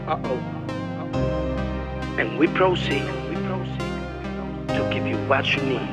And we proceed to give you what you need.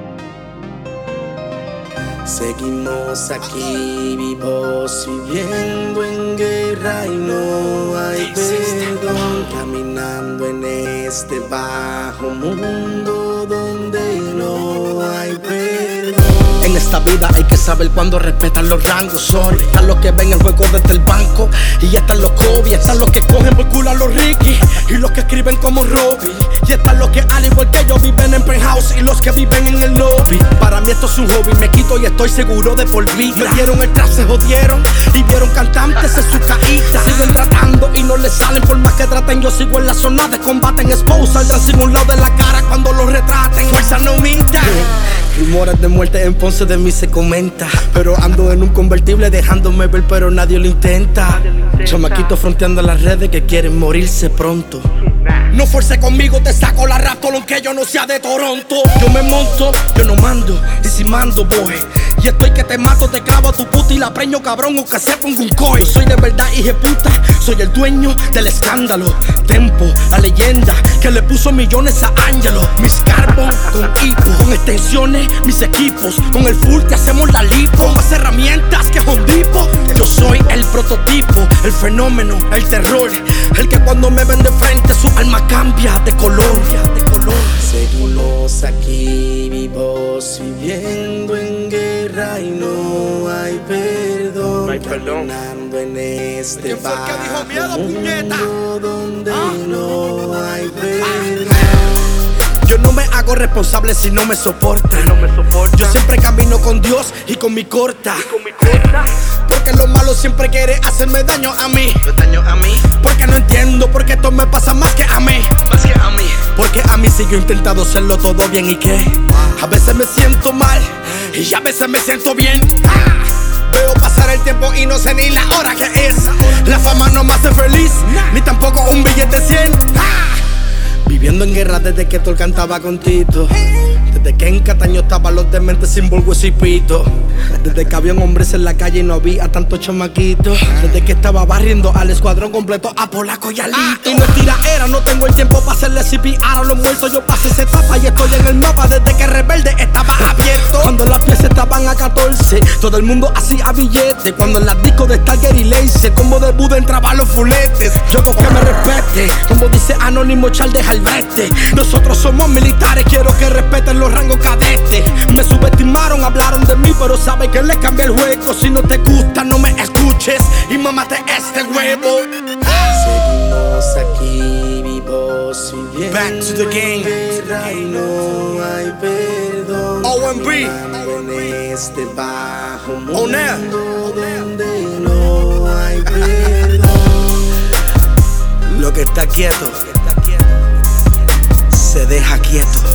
Seguimos aquí vivos, viviendo en guerra y no hay perdón. Caminando en este bajo mundo donde no hay perdón. En esta vida hay que saber cuándo respetan los rangos. Son están los que ven el juego desde el banco, y están los Kobe, están los que cogen por culo a los Ricky, y los que escriben como Robbie, y están los que al igual que yo viven en penthouse, y los que viven en el lobby. Para mí esto es un hobby, me quito y estoy seguro de por vida. Me dieron el trap, se jodieron y vieron cantantes en su caída. Siguen tratando y no les salen, por más que traten. Yo sigo en la zona de combate, en Expo saldrán sin un lado de la cara cuando los retraten. Fuerza no minta. Rumores de muerte en Ponce de mí se comenta, pero ando en un convertible dejándome ver, pero nadie lo intenta. Chamaquitos fronteando las redes que quieren morirse pronto. No fuerce conmigo, te saco la raptor aunque yo no sea de Toronto. Yo me monto, yo no mando, y si mando voy. Y estoy que te mato, te clavo a tu puta y la preño cabrón o que se ponga un coy. Yo soy de verdad hijeputa, soy el dueño del escándalo. Tempo, la leyenda que le puso millones a Angelo. Mis carbon con hipo, con extensiones, mis equipos. Con el full te hacemos la lipo, con más herramientas que Home Depot. Yo soy el prototipo, el fenómeno, el terror, el que cuando me ven de frente su alma cambia de color. Seguimos aquí vivos, viviendo en guerra y no hay perdón. No hay perdón. Caminando en este ¿Quién fue el que dijo miedo, puñeta? mundo donde no hay perdón. Yo no me hago responsable si no me soporta. Yo siempre camino con Dios y con mi corta. Porque lo malo siempre quiere hacerme daño a mí. Porque no entiendo por qué esto me pasa más que a mí. Porque a mí sí yo he intentado hacerlo todo bien y que a veces me siento mal y a veces me siento bien. Veo pasar el tiempo y no sé ni la hora que es. La fama no me hace feliz, ni tampoco un billete 100. Viviendo en guerra desde que Tol cantaba con Tito. Desde que en Cataño estaban los dementes sin bolso y pito. Desde que había hombres en la calle y no había tantos chamaquitos. Desde que estaba barriendo al escuadrón completo a Polaco y a Lito. Y no es tiraera, no tengo el tiempo para hacerle CPR a los muertos. Yo pasé esa etapa y estoy en el mapa desde que Rebelde estaba abierto. Cuando las piezas estaban a 14, todo el mundo hacía billetes. Cuando en las discos de Stargate y Lace, como de Buda entraban los fuletes. Yo hago que me respete, como dice Anónimo Charles Albrete. Nosotros somos militares, quiero que respeten los rangos cadetes. Me subestimaron, hablaron de mí, pero saben que les cambié el juego. Si no te gusta, no me escuches y mámate este huevo. Seguimos aquí vivos, viviendo Back to the game. en guerra y no hay perdón. OMB. En este bajo mundo On air. donde no hay perdón. Lo que está quieto se deja quieto.